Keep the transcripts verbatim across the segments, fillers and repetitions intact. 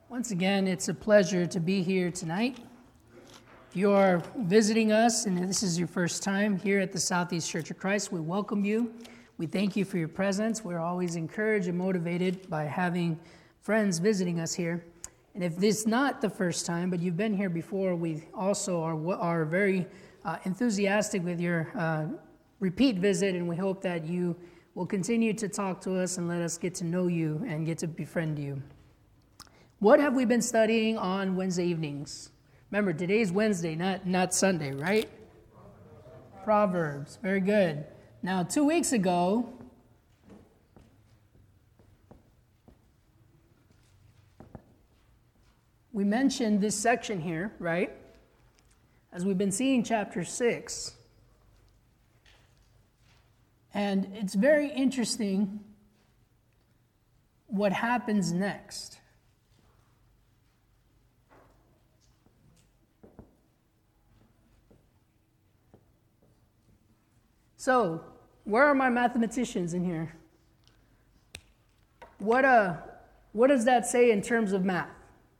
Once again, it's a pleasure to be here tonight. If you are visiting us and this is your first time here at the Southeast Church of Christ, we welcome you. We thank you for your presence. We're always encouraged and motivated by having friends visiting us here. And if this is not the first time, but you've been here before, we also are, are very uh, enthusiastic with your uh, repeat visit, and we hope that you will continue to talk to us and let us get to know you and get to befriend you. What have we been studying on Wednesday evenings? Remember, today's Wednesday, not, not Sunday, right? Proverbs. Very good. Now, two weeks ago, we mentioned this section here, right? As we've been seeing chapter six. And it's very interesting what happens next. So, where are my mathematicians in here? What uh, what does that say in terms of math?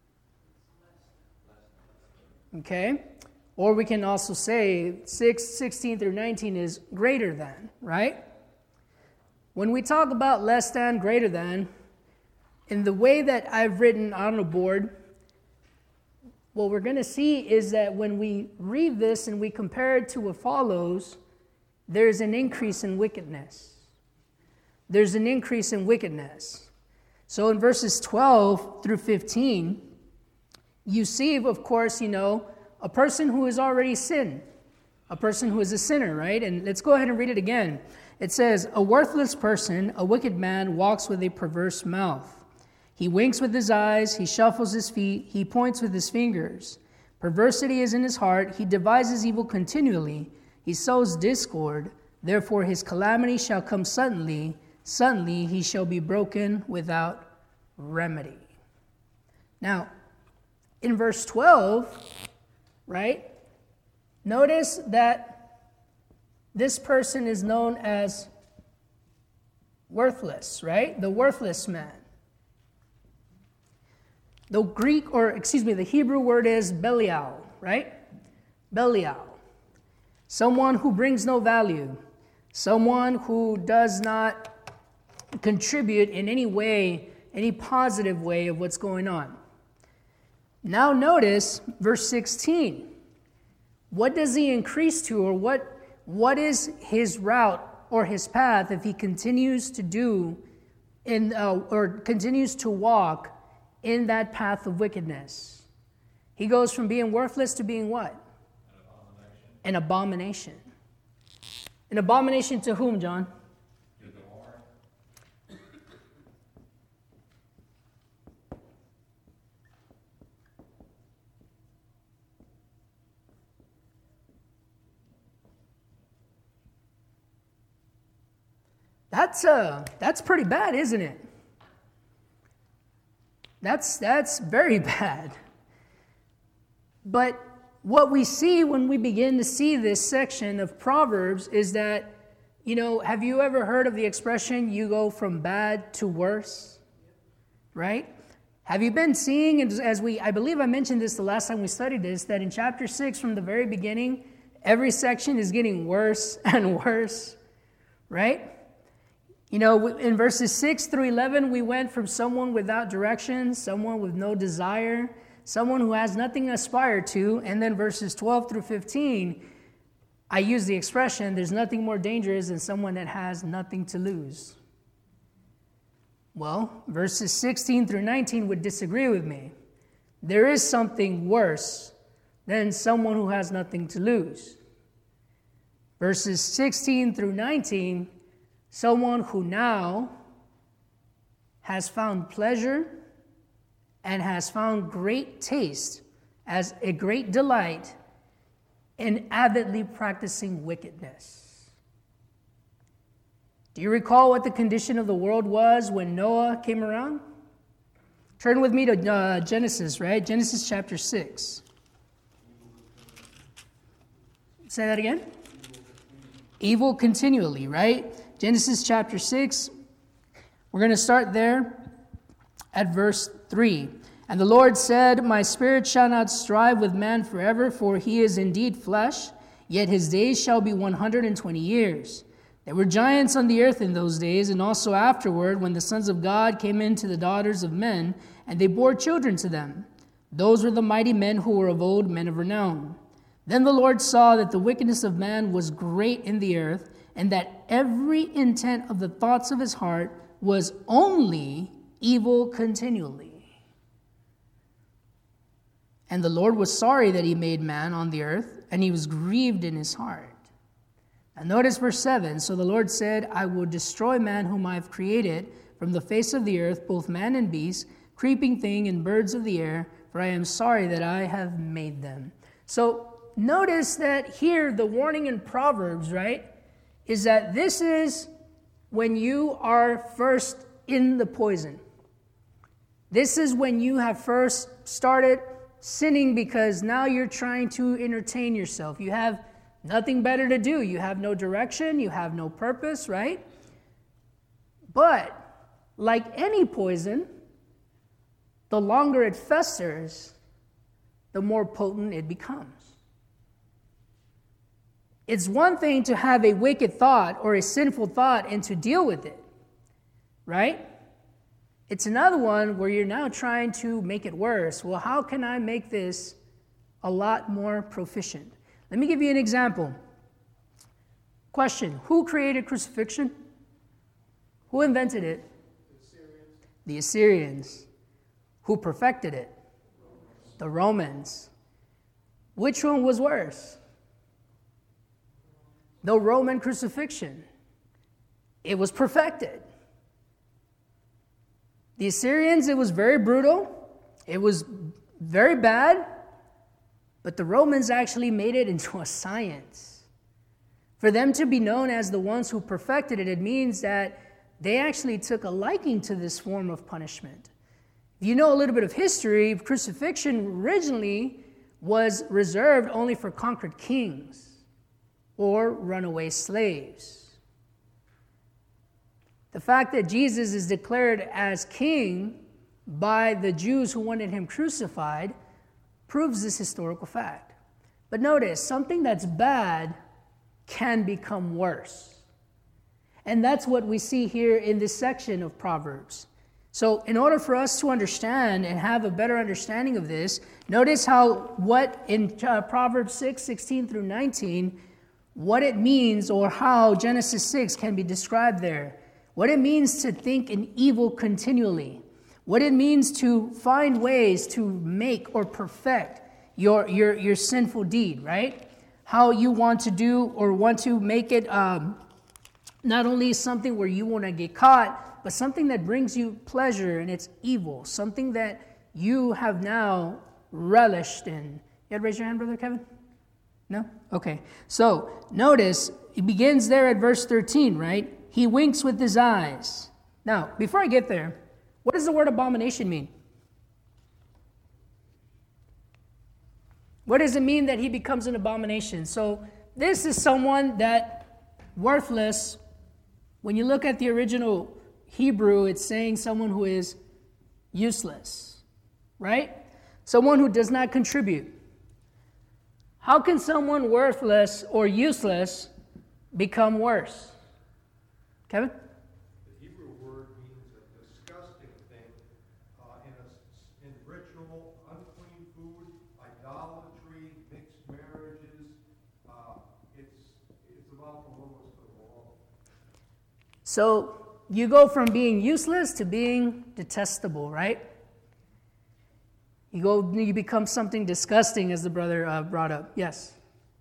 Okay? Or we can also say six, sixteen through nineteen is greater than, right? When we talk about less than, greater than, in the way that I've written on the board, what we're going to see is that when we read this and we compare it to what follows, there's an increase in wickedness. There's an increase in wickedness. So in verses twelve through fifteen, you see, of course, you know, a person who has already sinned, a person who is a sinner, right? And let's go ahead and read it again. It says, "A worthless person, a wicked man, walks with a perverse mouth. He winks with his eyes, he shuffles his feet, he points with his fingers. Perversity is in his heart, he devises evil continually. He sows discord, therefore his calamity shall come suddenly. Suddenly he shall be broken without remedy." Now, in verse twelve, right, notice that this person is known as worthless, right? The worthless man. The Greek, or excuse me, the Hebrew word is Belial, right? Belial. Someone who brings no value. Someone who does not contribute in any way, any positive way of what's going on. Now notice verse sixteen. What does he increase to, or what, what is his route or his path if he continues to do in uh, or continues to walk in that path of wickedness? He goes from being worthless to being what? An abomination. An abomination to whom, John? To the Lord. That's uh that's pretty bad, isn't it? That's that's very bad. But what we see when we begin to see this section of Proverbs is that, you know, have you ever heard of the expression, you go from bad to worse? Right? Have you been seeing, as we, I believe I mentioned this the last time we studied this, that in chapter six from the very beginning, every section is getting worse and worse, right? You know, in verses six through eleven, we went from someone without direction, someone with no desire, someone who has nothing to aspire to, and then verses twelve through fifteen, I use the expression, there's nothing more dangerous than someone that has nothing to lose. Well, verses sixteen through nineteen would disagree with me. There is something worse than someone who has nothing to lose. Verses sixteen through nineteen, someone who now has found pleasure and has found great taste as a great delight in avidly practicing wickedness. Do you recall what the condition of the world was when Noah came around? Turn with me to uh, Genesis, right? Genesis chapter six. Say that again. Evil continually, right? Genesis chapter six. We're going to start there at verse three. And the Lord said, My spirit shall not strive with man forever, for he is indeed flesh, yet his days shall be one hundred and twenty years. There were giants on the earth in those days, and also afterward, when the sons of God came in to the daughters of men, and they bore children to them. Those were the mighty men who were of old, men of renown. Then the Lord saw that the wickedness of man was great in the earth, and that every intent of the thoughts of his heart was only evil continually. And the Lord was sorry that he made man on the earth, and he was grieved in his heart. And notice verse seven. So the Lord said, I will destroy man whom I have created from the face of the earth, both man and beast, creeping thing and birds of the air, for I am sorry that I have made them. So notice that here the warning in Proverbs, right, is that this is when you are first in the poison. This is when you have first started sinning, because now you're trying to entertain yourself. You have nothing better to do. You have no direction. You have no purpose, right? But like any poison, the longer it festers, the more potent it becomes. It's one thing to have a wicked thought or a sinful thought and to deal with it, right? It's another one where you're now trying to make it worse. Well, how can I make this a lot more proficient? Let me give you an example. Question, who created crucifixion? Who invented it? The Assyrians. The Assyrians. Who perfected it? Romans. The Romans. Which one was worse? The Roman crucifixion. It was perfected. The Assyrians, it was very brutal. It was very bad. But the Romans actually made it into a science. For them to be known as the ones who perfected it, it means that they actually took a liking to this form of punishment. If you know a little bit of history, crucifixion originally was reserved only for conquered kings or runaway slaves. The fact that Jesus is declared as king by the Jews who wanted him crucified proves this historical fact. But notice, something that's bad can become worse. And that's what we see here in this section of Proverbs. So in order for us to understand and have a better understanding of this, notice how what in uh, Proverbs six, sixteen through nineteen, what it means, or how Genesis six can be described there. What it means to think in evil continually. What it means to find ways to make or perfect your, your, your sinful deed, right? How you want to do or want to make it um, not only something where you want to get caught, but something that brings you pleasure and it's evil. Something that you have now relished in. You had to raise your hand, Brother Kevin? No? Okay. So notice it begins there at verse thirteen, right? He winks with his eyes. Now, before I get there, what does the word abomination mean? What does it mean that he becomes an abomination? So this is someone that worthless. When you look at the original Hebrew, it's saying someone who is useless, right? Someone who does not contribute. How can someone worthless or useless become worse? Kevin? The Hebrew word means a disgusting thing, uh, in, a, in ritual, unclean food, idolatry, mixed marriages. Uh, it's, it's about the lowest of all. So you go from being useless to being detestable, right? You go, you become something disgusting, as the brother uh, brought up. Yes?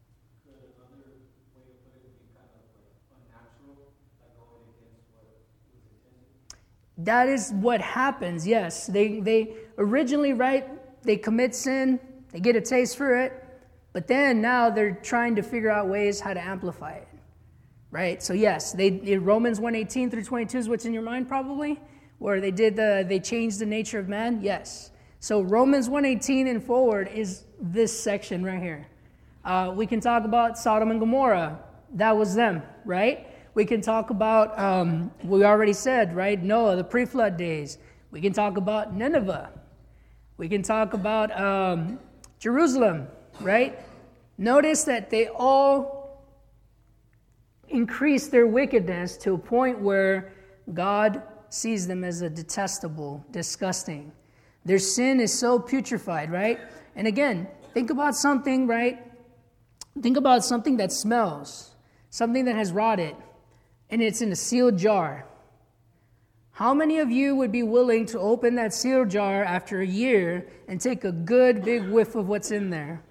That is what happens, yes. They they originally, right, they commit sin, they get a taste for it, but then now they're trying to figure out ways how to amplify it, right? So yes, they in Romans one eighteen through twenty-two is what's in your mind probably, where they did the, they changed the nature of man, yes. So Romans one eighteen and forward is this section right here. Uh, we can talk about Sodom and Gomorrah. That was them, right? We can talk about, um, we already said, right, Noah, the pre-flood days. We can talk about Nineveh. We can talk about um, Jerusalem, right? Notice that they all increase their wickedness to a point where God sees them as a detestable, disgusting. Their sin is so putrefied, right? And again, think about something, right? Think about something that smells, something that has rotted, and it's in a sealed jar. How many of you would be willing to open that sealed jar after a year and take a good big whiff of what's in there?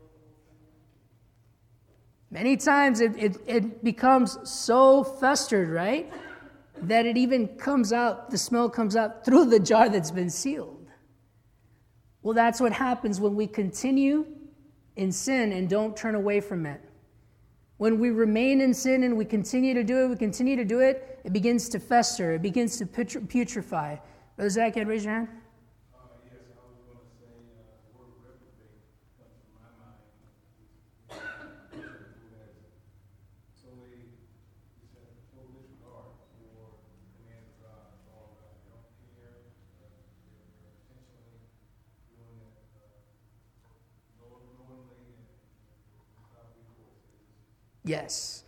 Many times it, it, it becomes so festered, right, that it even comes out, the smell comes out through the jar that's been sealed. Well, that's what happens when we continue in sin and don't turn away from it. When we remain in sin and we continue to do it, we continue to do it, it begins to fester, it begins to putrefy. Brother Zach, can you raise your hand? Uh, yes, I was going to say uh, the word reprobate comes to my mind. Who has totally, total disregard for the command of God. All God, they don't care. Uh, they're, they're intentionally doing it uh, knowingly and without recourse. Yes.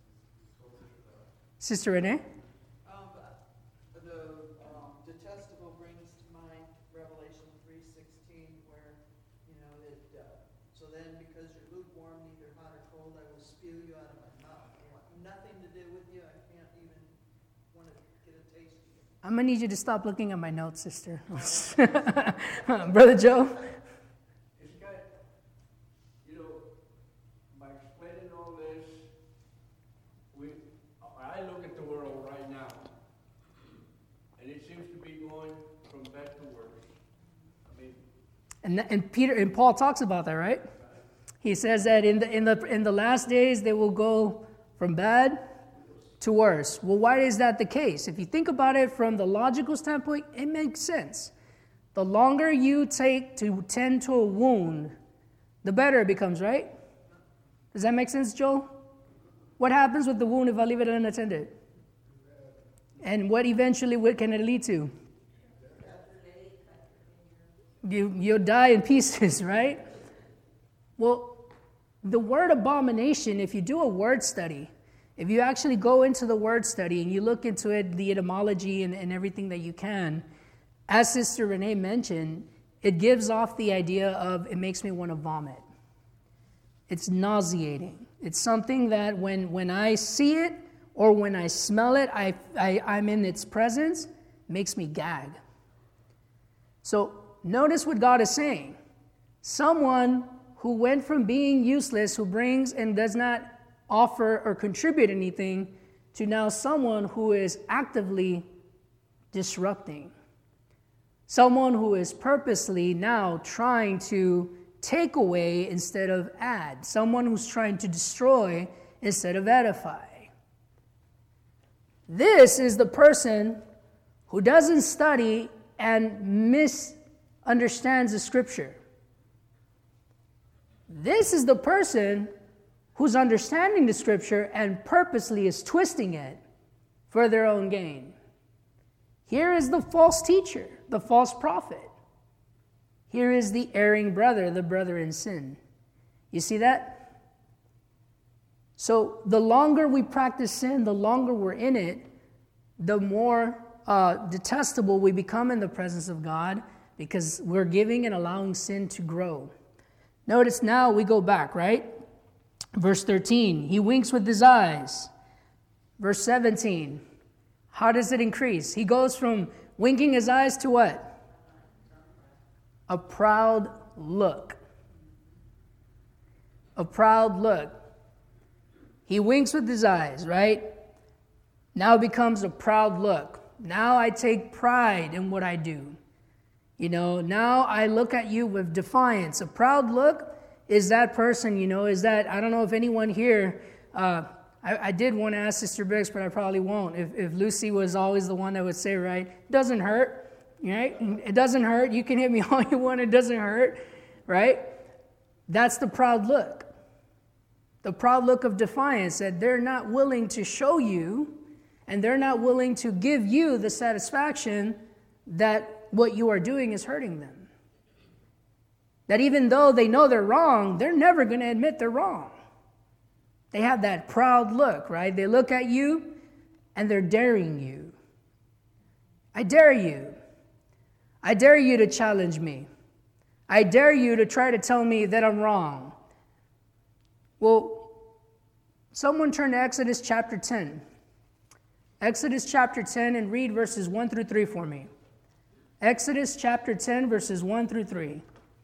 Sister Renee? Um, the um, detestable brings to mind Revelation three sixteen, where, you know, it, uh, so then because you're lukewarm, neither hot or cold, I will spew you out of my mouth. I want nothing to do with you. I can't even want to get a taste of you. I'm going to need you to stop looking at my notes, sister. Brother Joe? It's got, you know, by explaining all this, we, I look at the world right now, and it seems to be going from bad to worse. I mean, And, and Peter and Paul talks about that, right? He says that in the in the in the last days they will go from bad to worse. Well, why is that the case? If you think about it from the logical standpoint, it makes sense. The longer you take to tend to a wound, the better it becomes, right? Does that make sense, Joel? What happens with the wound if I leave it unattended? And what eventually what can it lead to? You, you'll die in pieces, right? Well, the word abomination, if you do a word study, if you actually go into the word study and you look into it, the etymology and, and everything that you can, as Sister Renee mentioned, it gives off the idea of it makes me want to vomit. It's nauseating. It's something that when, when I see it or when I smell it, I, I, I'm in its presence, makes me gag. So notice what God is saying. Someone who went from being useless, who brings and does not offer or contribute anything, to now someone who is actively disrupting. Someone who is purposely now trying to take away instead of add. Someone who's trying to destroy instead of edify. This is the person who doesn't study and misunderstands the scripture. This is the person who's understanding the scripture and purposely is twisting it for their own gain. Here is the false teacher, the false prophet. Here is the erring brother, the brother in sin. You see that? So the longer we practice sin, the longer we're in it, the more uh, detestable we become in the presence of God, because we're giving and allowing sin to grow. Notice now we go back, right? Verse thirteen, he winks with his eyes. Verse seventeen, how does it increase? He goes from winking his eyes to what? A proud look. A proud look. He winks with his eyes, right? Now it becomes a proud look. Now I take pride in what I do. You know, now I look at you with defiance. A proud look is that person, you know, is that, I don't know if anyone here, uh, I, I did want to ask Sister Briggs, but I probably won't. If, if Lucy was always the one that would say, right, it doesn't hurt, right? It doesn't hurt. You can hit me all you want. It doesn't hurt, right? That's the proud look. The proud look of defiance, that they're not willing to show you and they're not willing to give you the satisfaction that what you are doing is hurting them. That even though they know they're wrong, they're never going to admit they're wrong. They have that proud look, right? They look at you and they're daring you. I dare you. I dare you to challenge me. I dare you to try to tell me that I'm wrong. Well, someone turn to Exodus chapter ten. Exodus chapter ten and read verses one through three for me. Exodus chapter ten, verses one through three.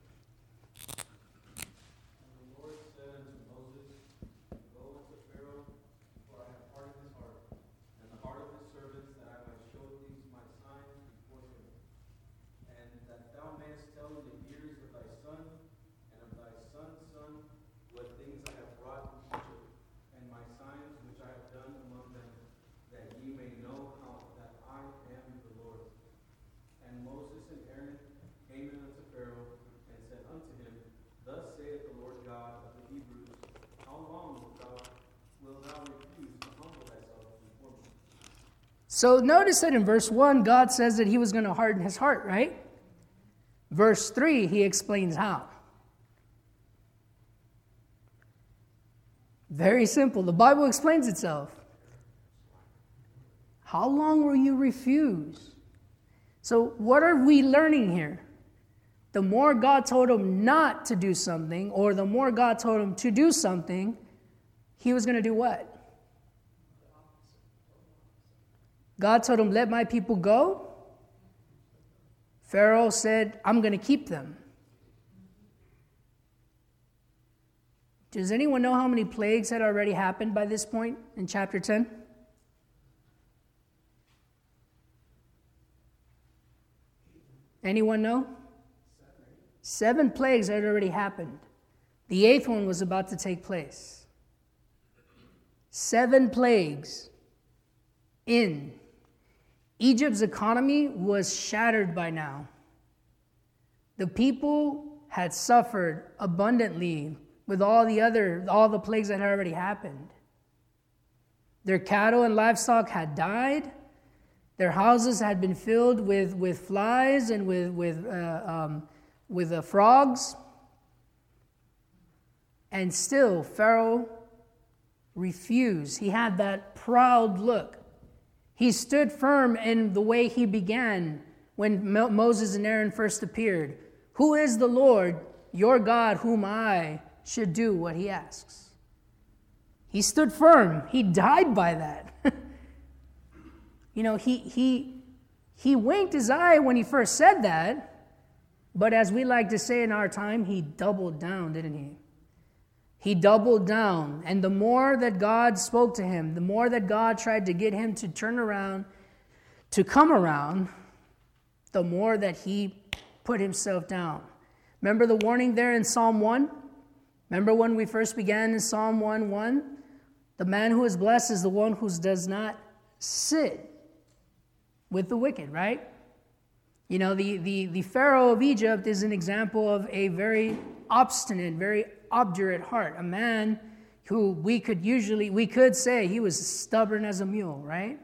So notice that in verse one, God says that he was going to harden his heart, right? Verse three, he explains how. Very simple. The Bible explains itself. How long will you refuse? So what are we learning here? The more God told him not to do something, or the more God told him to do something, he was going to do what? God told him, let my people go. Pharaoh said, I'm going to keep them. Does anyone know how many plagues had already happened by this point in chapter ten? Anyone know? Seven plagues had already happened. The eighth one was about to take place. Seven plagues in. Egypt's economy was shattered by now. The people had suffered abundantly with all the other, all the plagues that had already happened. Their cattle and livestock had died. Their houses had been filled with, with flies and with, with, uh, um, with uh, frogs. And still, Pharaoh refused. He had that proud look. He stood firm in the way he began when Mo- Moses and Aaron first appeared. Who is the Lord, your God, whom I should do what he asks? He stood firm. He died by that. You know, he, he, he winked his eye when he first said that, but as we like to say in our time, he doubled down, didn't he? He doubled down, and the more that God spoke to him, the more that God tried to get him to turn around, to come around, the more that he put himself down. Remember the warning there in Psalm one? Remember when we first began in Psalm one one? The man who is blessed is the one who does not sit with the wicked, right? You know, the, the, the Pharaoh of Egypt is an example of a very obstinate, very obdurate heart. A man who we could usually, we could say he was stubborn as a mule, right?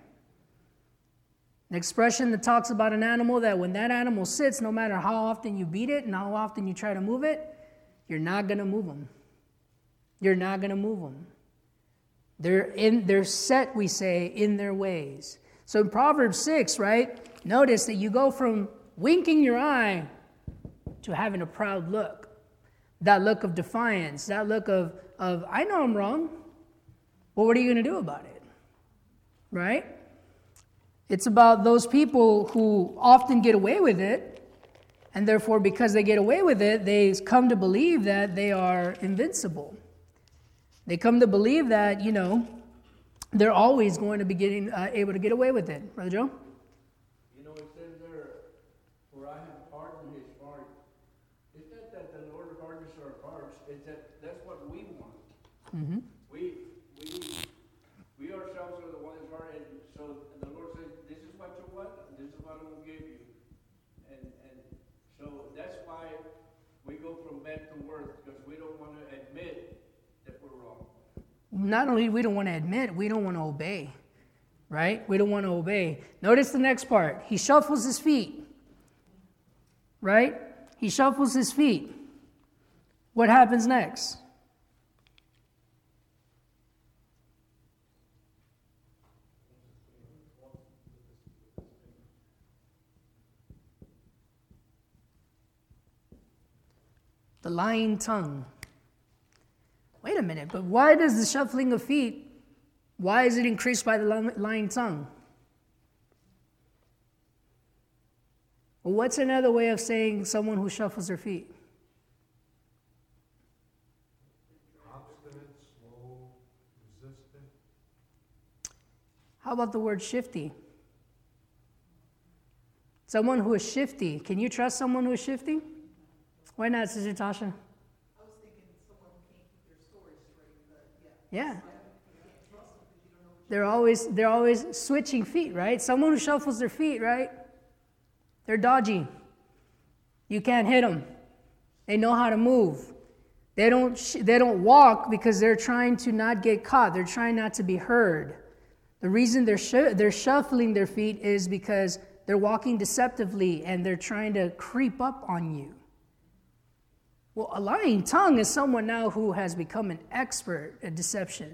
An expression that talks about an animal that when that animal sits, no matter how often you beat it and how often you try to move it, you're not going to move them. You're not going to move them. They're in, they're set, we say, in their ways. So in Proverbs six, right, notice that you go from winking your eye to having a proud look. That look of defiance, that look of, of I know I'm wrong. Well, what are you going to do about it? Right? It's about those people who often get away with it, and therefore because they get away with it, they come to believe that they are invincible. They come to believe that, you know, they're always going to be getting uh, able to get away with it. Brother Joe? You know, it says there, for I have hardened his heart. It's not that the Lord hardens our hearts, it's that that's what we want. Mm-hmm. We, we, we ourselves are the ones hardened. So the Lord says, this is what you want, this is what I'm going to give you. And, and so that's why we go from bad to worse, because we don't want to admit that we're wrong. Not only we don't want to admit, we don't want to obey, right? We don't want to obey. Notice the next part. He shuffles his feet, right? He shuffles his feet. what happens next? The lying tongue. Wait a minute, but why does the shuffling of feet, why is it increased by the lying tongue? Well, what's another way of saying someone who shuffles their feet? Obstinate, slow, resistant. How about the word shifty? Someone who is shifty. Can you trust someone who is shifty? Why not, Sister Tasha? I was thinking someone who can't keep their story straight, but yeah. Yeah. You can't trust them because you don't know what They're always they're always switching feet, right? Someone who shuffles their feet, right? They're dodgy. You can't hit them. They know how to move. They don't sh- they don't walk because they're trying to not get caught. They're trying not to be heard. The reason they're sh- they're shuffling their feet is because they're walking deceptively and they're trying to creep up on you. Well, a lying tongue is someone now who has become an expert at deception.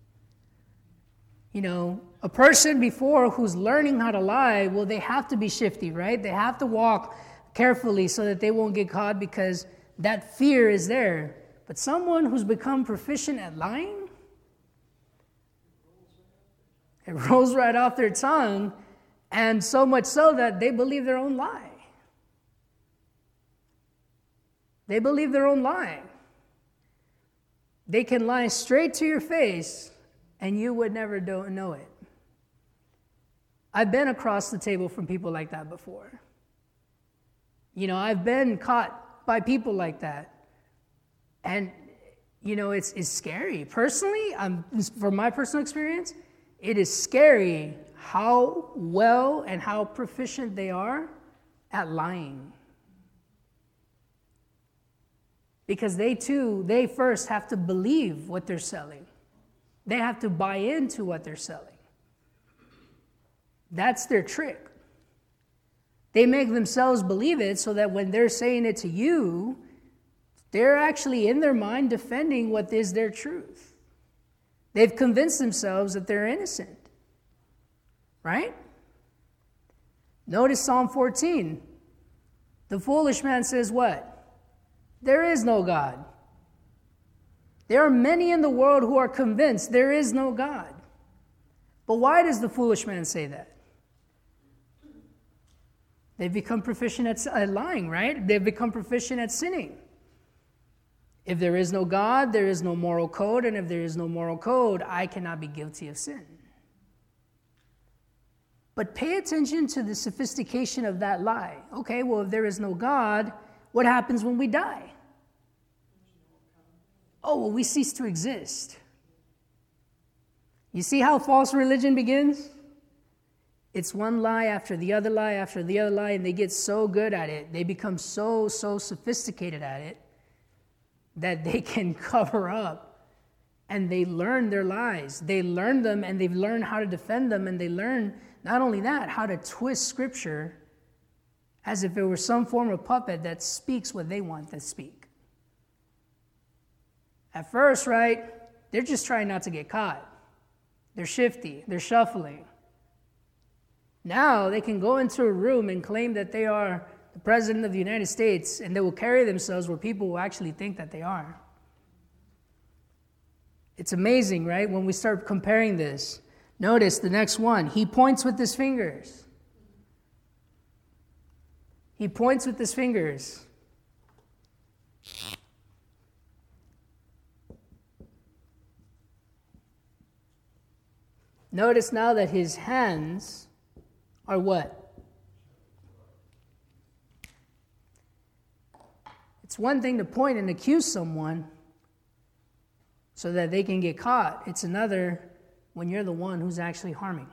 You know, a person before who's learning how to lie, well, they have to be shifty, right? They have to walk carefully so that they won't get caught because that fear is there. But someone who's become proficient at lying, it rolls right off their tongue, and so much so that they believe their own lie. They believe their own lie. They can lie straight to your face, and you would never do- know it. I've been across the table from people like that before. You know, I've been caught by people like that. And, you know, it's, it's scary. Personally, I'm, from my personal experience, it is scary how well and how proficient they are at lying. Because they too, they first have to believe what they're selling. They have to buy into what they're selling. That's their trick. They make themselves believe it so that when they're saying it to you, they're actually in their mind defending what is their truth. They've convinced themselves that they're innocent. Right? Notice Psalm fourteen. The foolish man says what? There is no God. There are many in the world who are convinced there is no God. But why does the foolish man say that? They've become proficient at lying, right? They've become proficient at sinning. If there is no God, there is no moral code, and if there is no moral code, I cannot be guilty of sin. But pay attention to the sophistication of that lie. Okay, well, if there is no God, what happens when we die? Oh, well, we cease to exist. You see how false religion begins? It's one lie after the other lie after the other lie, and they get so good at it. They become so, so sophisticated at it that they can cover up, and they learn their lies. They learn them, and they've learned how to defend them, and they learn, not only that, how to twist Scripture as if it were some form of puppet that speaks what they want to speak. At first, right, they're just trying not to get caught. They're shifty. They're shuffling. Now they can go into a room and claim that they are the President of the United States, and they will carry themselves where people will actually think that they are. It's amazing, right, when we start comparing this. Notice the next one. He points with his fingers. He points with his fingers. Notice now that his hands are what? It's one thing to point and accuse someone so that they can get caught. It's another when you're the one who's actually harming.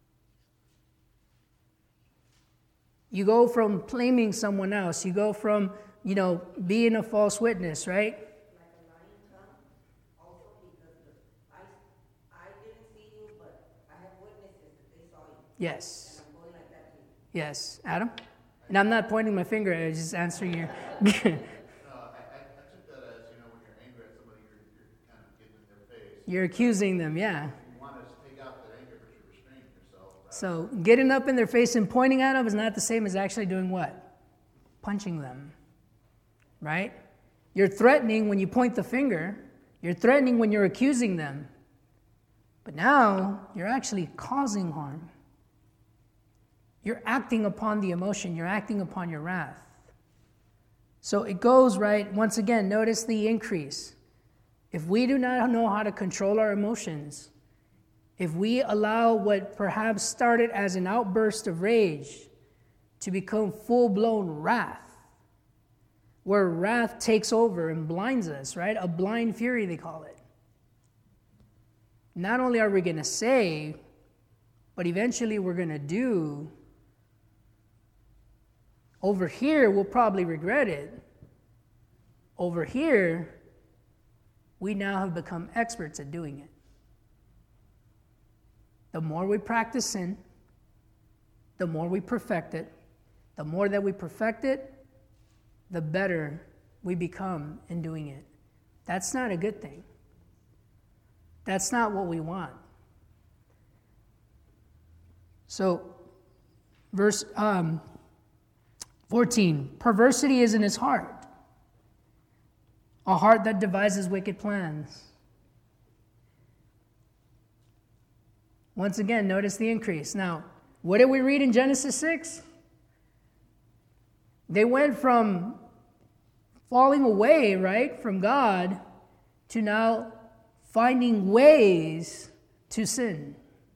You go from blaming someone else. You go from, you know, being a false witness, right? Like a lying tongue, also because I, I didn't see you, but I have witnesses that they saw you. Yes. And I'm going like that to you. Yes. Adam? And I'm not pointing my finger, I'm just answering your... No, I, I, I took that as, you know, You're accusing them, yeah. You want to take out that anger, but you're restraining yourself. So getting up in their face and pointing at them is not the same as actually doing what? Punching them, right? You're threatening when you point the finger. You're threatening when you're accusing them. But now you're actually causing harm. You're acting upon the emotion. You're acting upon your wrath. So it goes, right, once again, notice the increase. If we do not know how to control our emotions, if we allow what perhaps started as an outburst of rage to become full-blown wrath, where wrath takes over and blinds us, right? A blind fury, they call it. Not only are we going to say, but eventually we're going to do. Over here, we'll probably regret it. Over here, we now have become experts at doing it. The more we practice sin, the more we perfect it. The more that we perfect it, the better we become in doing it. That's not a good thing. That's not what we want. So, verse um, fourteen, perversity is in his heart, a heart that devises wicked plans. Once again, notice the increase. Now, what did we read in Genesis six? They went from falling away, right, from God to now finding ways to sin.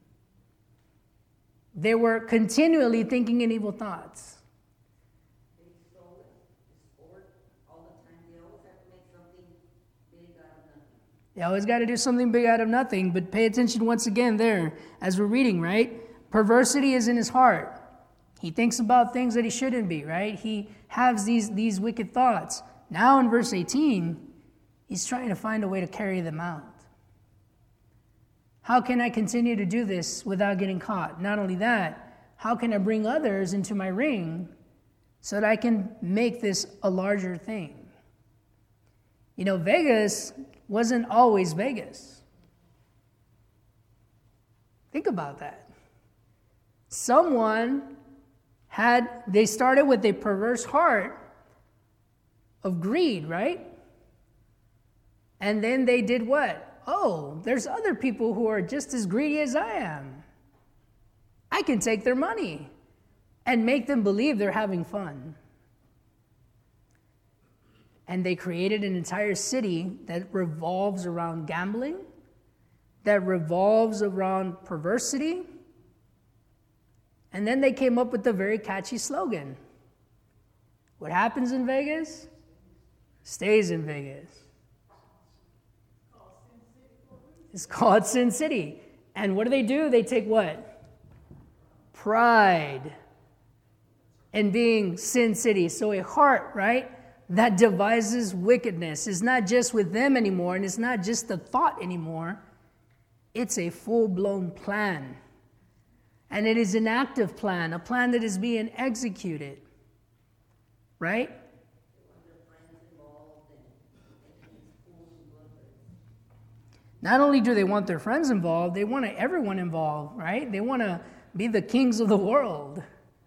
They were continually thinking in evil thoughts. They stole it, sport all the time. They always have to make something big out of nothing. You always got to do something big out of nothing, but pay attention once again there as we're reading, right? Perversity is in his heart. He thinks about things that he shouldn't be, right? He has these, these wicked thoughts. Now in verse eighteen, he's trying to find a way to carry them out. How can I continue to do this without getting caught? Not only that, how can I bring others into my ring so that I can make this a larger thing? You know, Vegas wasn't always Vegas. Think about that. Someone had, they started with a perverse heart of greed, right? And then they did what? Oh, there's other people who are just as greedy as I am. I can take their money and make them believe they're having fun. And they created an entire city that revolves around gambling, that revolves around perversity. And then they came up with a very catchy slogan. What happens in Vegas stays in Vegas. It's called Sin City. And what do they do? They take what? Pride in being Sin City. So a heart, right, that devises wickedness is not just with them anymore, and it's not just the thought anymore. It's a full-blown plan. And it is an active plan, a plan that is being executed. Right? Not only do they want their friends involved, they want everyone involved, right? They want to be the kings of the world.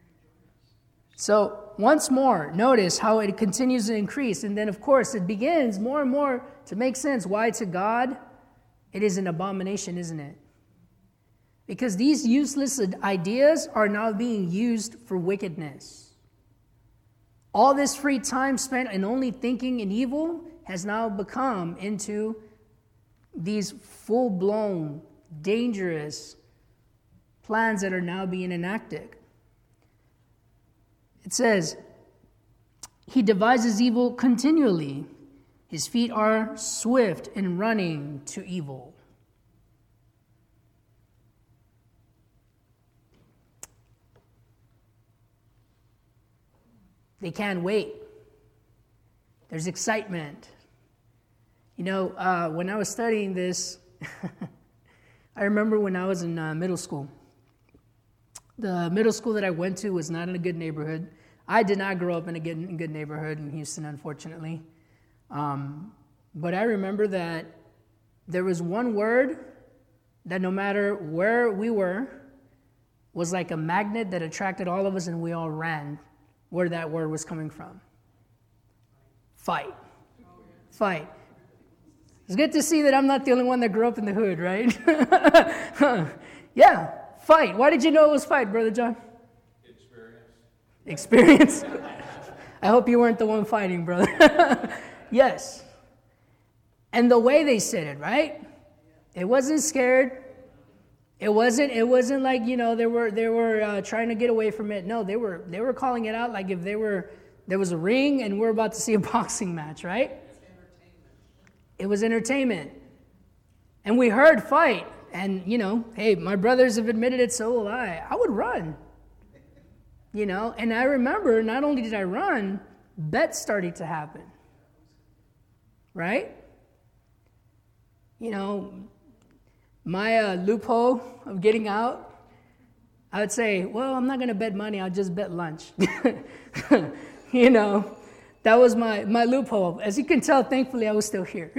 So once more, notice how it continues to increase. And then, of course, it begins more and more to make sense. Why to God? It is an abomination, isn't it? Because these useless ideas are now being used for wickedness. All this free time spent in only thinking in evil has now become into these full-blown, dangerous plans that are now being enacted. It says, he devises evil continually. His feet are swift in running to evil. They can't wait. There's excitement. You know, uh, when I was studying this, I remember when I was in uh, middle school. The middle school that I went to was not in a good neighborhood. I did not grow up in a good, good neighborhood in Houston, unfortunately. Um, but I remember that there was one word that no matter where we were, was like a magnet that attracted all of us, and we all ran where that word was coming from. Fight. Fight. It's good to see that I'm not the only one that grew up in the hood, right? Yeah, fight. Why did you know it was fight, Brother John? Experience. Experience? I hope you weren't the one fighting, brother. Yes. And the way they said it, right? It wasn't scared. It wasn't. It wasn't like, you know, they were they were uh, trying to get away from it. No, they were they were calling it out like if they were there was a ring and we're about to see a boxing match, right? It was entertainment. And we heard fight. And, you know, hey, my brothers have admitted it, so will I. I would run. You know, and I remember not only did I run, bets started to happen. Right? You know, my uh, loophole of getting out, I would say, well, I'm not going to bet money. I'll just bet lunch. You know, that was my, my loophole. As you can tell, thankfully, I was still here.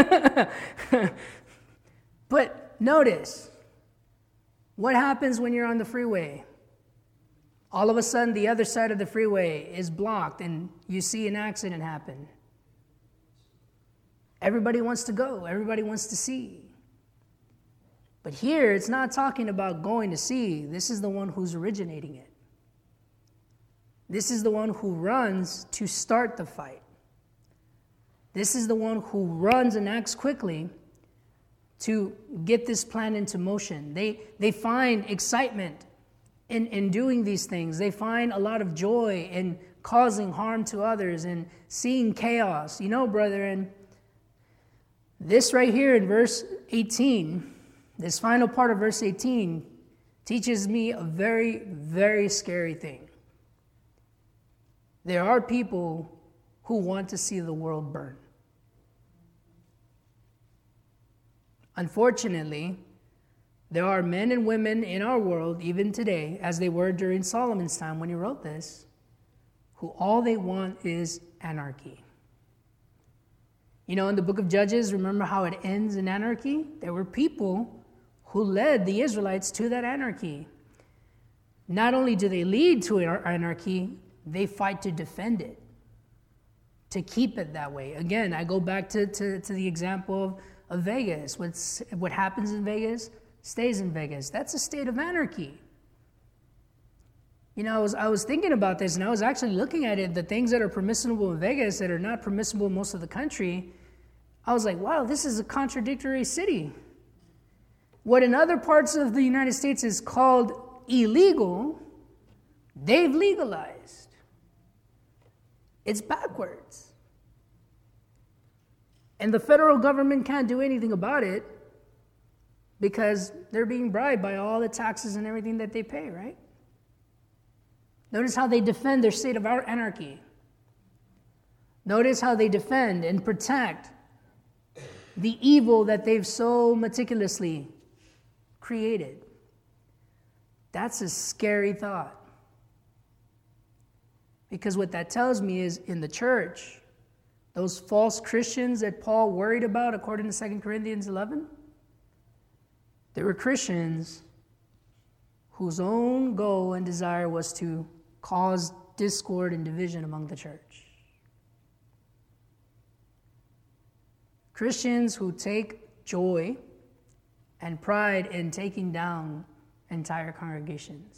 But notice, what happens when you're on the freeway? All of a sudden, the other side of the freeway is blocked, and you see an accident happen. Everybody wants to go. Everybody wants to see. But here, it's not talking about going to see. This is the one who's originating it. This is the one who runs to start the fight. This is the one who runs and acts quickly to get this plan into motion. They, they find excitement in, in doing these things. They find a lot of joy in causing harm to others and seeing chaos. You know, brethren, this right here in verse eighteen, this final part of verse eighteen, teaches me a very, very scary thing. There are people who want to see the world burn. Unfortunately, there are men and women in our world, even today, as they were during Solomon's time when he wrote this, who all they want is anarchy. You know, in the book of Judges, remember how it ends in anarchy? There were people who led the Israelites to that anarchy. Not only do they lead to anarchy, they fight to defend it, to keep it that way. Again, I go back to, to, to the example of, of Vegas. What's, what happens in Vegas stays in Vegas. That's a state of anarchy. You know, I was, I was thinking about this, and I was actually looking at it, the things that are permissible in Vegas that are not permissible in most of the country. I was like, wow, this is a contradictory city. What in other parts of the United States is called illegal, they've legalized. It's backwards. And the federal government can't do anything about it because they're being bribed by all the taxes and everything that they pay, right? Notice how they defend their state of anarchy. Notice how they defend and protect the evil that they've so meticulously created. That's a scary thought. Because what that tells me is in the church, those false Christians that Paul worried about, according to Second Corinthians eleven, there were Christians whose own goal and desire was to cause discord and division among the church. Christians who take joy and pride in taking down entire congregations.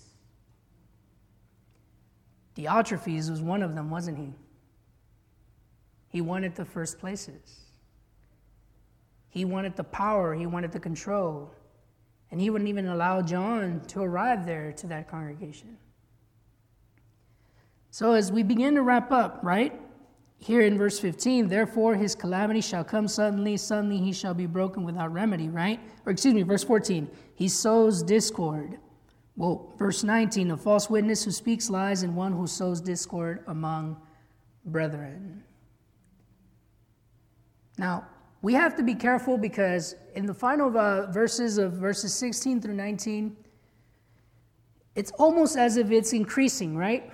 Diotrephes was one of them, wasn't he? He wanted the first places. He wanted the power. He wanted the control. And he wouldn't even allow John to arrive there to that congregation. So as we begin to wrap up, right? Here in verse fifteen, therefore his calamity shall come suddenly, suddenly he shall be broken without remedy, right? Or excuse me, verse fourteen, he sows discord. Well, verse nineteen, a false witness who speaks lies and one who sows discord among brethren. Now, we have to be careful because in the final uh, verses of verses sixteen through nineteen, it's almost as if it's increasing, right?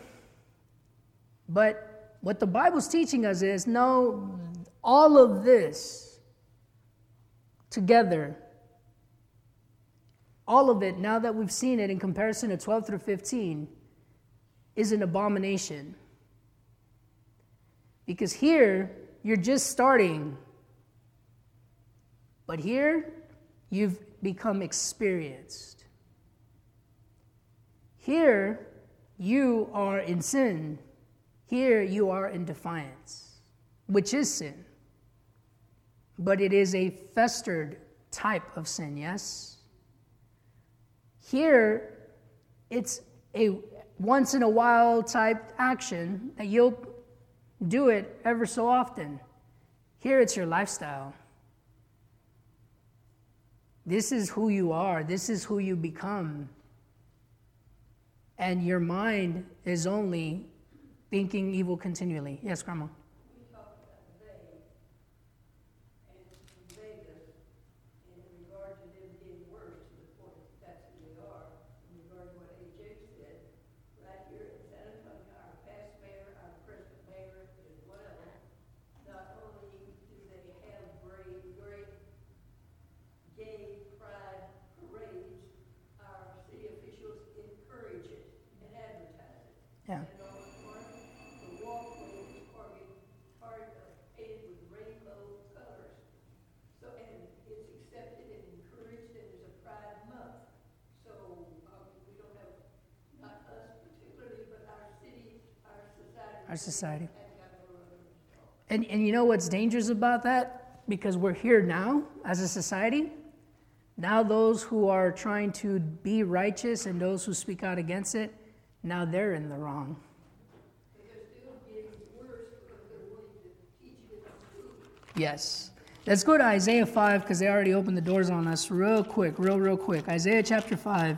But what the Bible's teaching us is, no, all of this together, all of it, now that we've seen it in comparison to twelve through fifteen, is an abomination. Because here, you're just starting. But here, you've become experienced. Here, you are in sin. Here, you are in defiance, which is sin. But it is a festered type of sin, yes? Here, it's a once in a while type action that you'll do it ever so often. Here, it's your lifestyle. This is who you are. This is who you become. And your mind is only thinking evil continually. Yes, Grandma? We talked about Vegas, and Vegas, in regard to them getting worse to the point that that's who they are, in regard to what A J said, right here in San Antonio, our past mayor, our present mayor as well, not only do they have great, great gay pride parades, our city officials encourage it and advertise it. Yeah. And on the front, the walkway is targeted, targeted, painted with rainbow colors. So, and it's accepted and encouraged, and there's a Pride Month. So, um, we don't have, not us particularly, but our city, our society. Our society. has got no other. And, and you know what's dangerous about that? Because we're here now as a society. Now those who are trying to be righteous and those who speak out against it, now they're in the wrong. But they're still getting worse because they're willing to teach it in school. Yes. Let's go to Isaiah five because they already opened the doors on us real quick, real, real quick. Isaiah chapter five.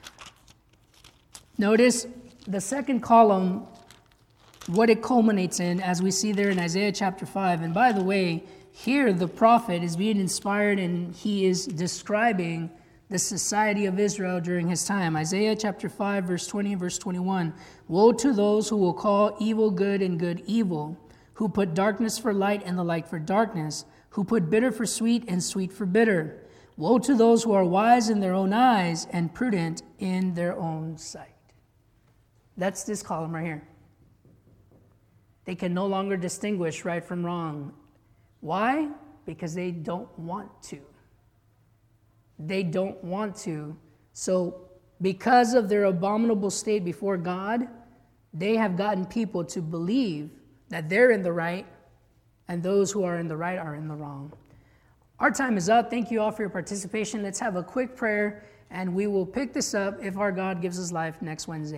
Notice the second column, what it culminates in, as we see there in Isaiah chapter five. And by the way, here the prophet is being inspired and he is describing the society of Israel during his time. Isaiah chapter five, verse twenty and verse twenty-one. Woe to those who will call evil good and good evil, who put darkness for light and the light for darkness, who put bitter for sweet and sweet for bitter. Woe to those who are wise in their own eyes and prudent in their own sight. That's this column right here. They can no longer distinguish right from wrong. Why? Because they don't want to. They don't want to. So because of their abominable state before God, they have gotten people to believe that they're in the right and those who are in the right are in the wrong. Our time is up. Thank you all for your participation. Let's have a quick prayer and we will pick this up if our God gives us life next Wednesday.